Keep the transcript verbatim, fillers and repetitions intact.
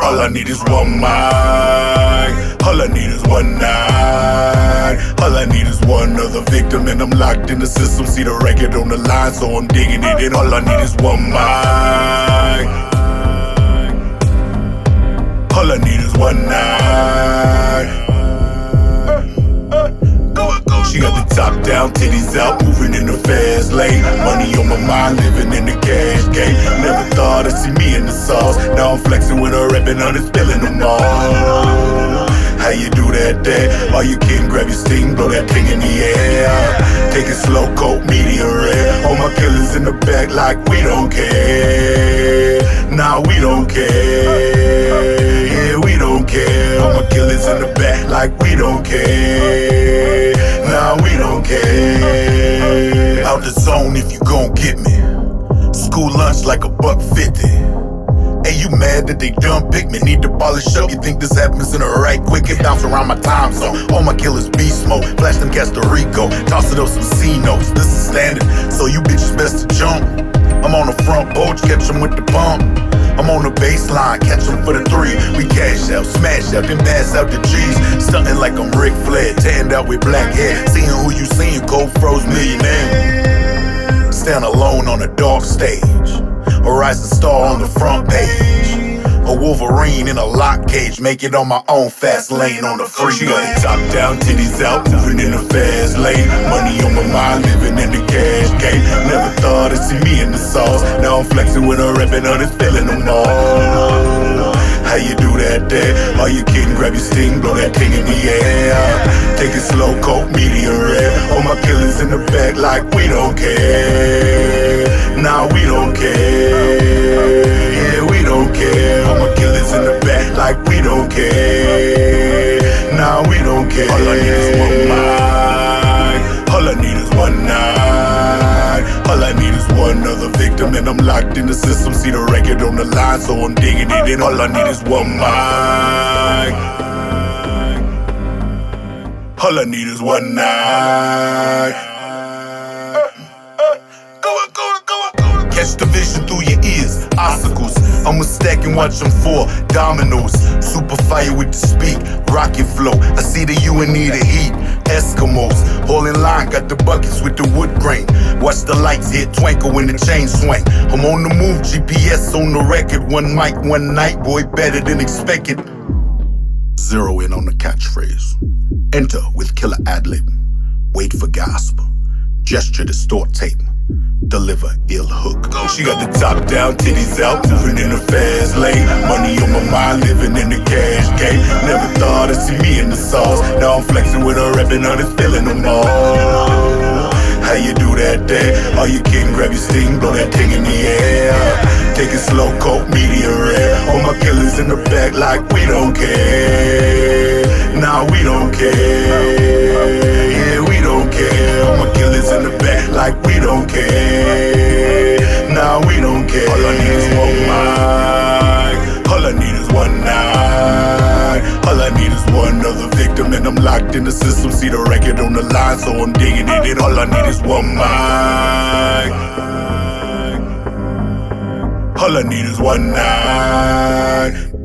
All I need is one mic. All I need is one night. All I need is one other victim, and I'm locked in the system. See the record on the line, so I'm digging it in. All I need is one mic. All I need is one night. She got the top down, titties out, moving in the fast lane. Money on my mind, living in the cash game. Never thought I'd see me in the sauce. Now I'm flexing with her, rapping on it, spilling them all. How you do that there? Are you kidding? Grab your sting, blow that thing in the air. Take it slow, coat, medium rare. All my killers in the back like we don't care. Nah, we don't care. Yeah, we don't care. All my killers in the back like we don't care. Nah, we don't care. Out the zone if you gon' get me. School lunch like a buck fifty. Hey, you mad that they done pick me? Need to polish up. You think this happens in a right quick? It bounce around my time zone. All my killers beast mode. Flash them Costa Rico. Toss it up some C notes. This is standard, so you bitches best to jump. I'm on the front porch, catch them with the pump. I'm on the baseline, catch them for the three. We cash out, smash out, then pass out the G's. Stunting like I'm Ric Flair, tanned out with black hair. Seeing who you seen, cold froze millionaire. Stand alone on a dark stage. A rising star on the front page. A Wolverine in a lock cage. Make it on my own fast lane on the free. She got the top down, titties out, moving in the fast lane. Money on my mind, living in the cash game. Never thought I'd see me in the sauce. Now I'm flexing with her, rapping on it, spilling them all. How you do that there? Are you kidding? Grab your sting, blow that thing in the air. Take it slow, coat, medium rare. All my killers in the back like we don't care. Nah, we don't care. Yeah, we don't care. All my killers in the back like we don't care. Nah, we don't care. All I need is one mic. All I need is one night. All I need is one other victim, and I'm locked in the system. See the record on the line, so I'm digging it in. All I need is one mic. All I need is one night. Catch the vision through your ears, obstacles. I'ma stack and watch them fall, dominoes. Super fire with the speak, rocket flow. I see the U and E, the heat, Eskimos. All in line, got the buckets with the wood grain. Watch the lights hit, twinkle when the chain swing. I'm on the move, G P S on the record. One mic, one night, boy, better than expected. Zero in on the catchphrase. Enter with killer ad-lib. Wait for gasp. Gesture distort tape. Deliver ill hook. She got the top down, titties out, moving in the fast lane. Money on my mind, living in the cash game. Never thought I'd see me in the sauce. Now I'm flexing with her, rapping on it, spilling them all. How you do that there? Are you kidding? Grab your sting, blow that thing in the air. Take it slow, coat, medium rare. All my killers in the back like we don't care. Nah, we don't care. Yeah, we don't care. All my killers in the back like we don't care. Nah, we don't care. All I need is one mic. All I need is one night. All I need is one other victim, and I'm locked in the system. See the record on the line, so I'm digging it in. All I need is one mic. All I need is one night.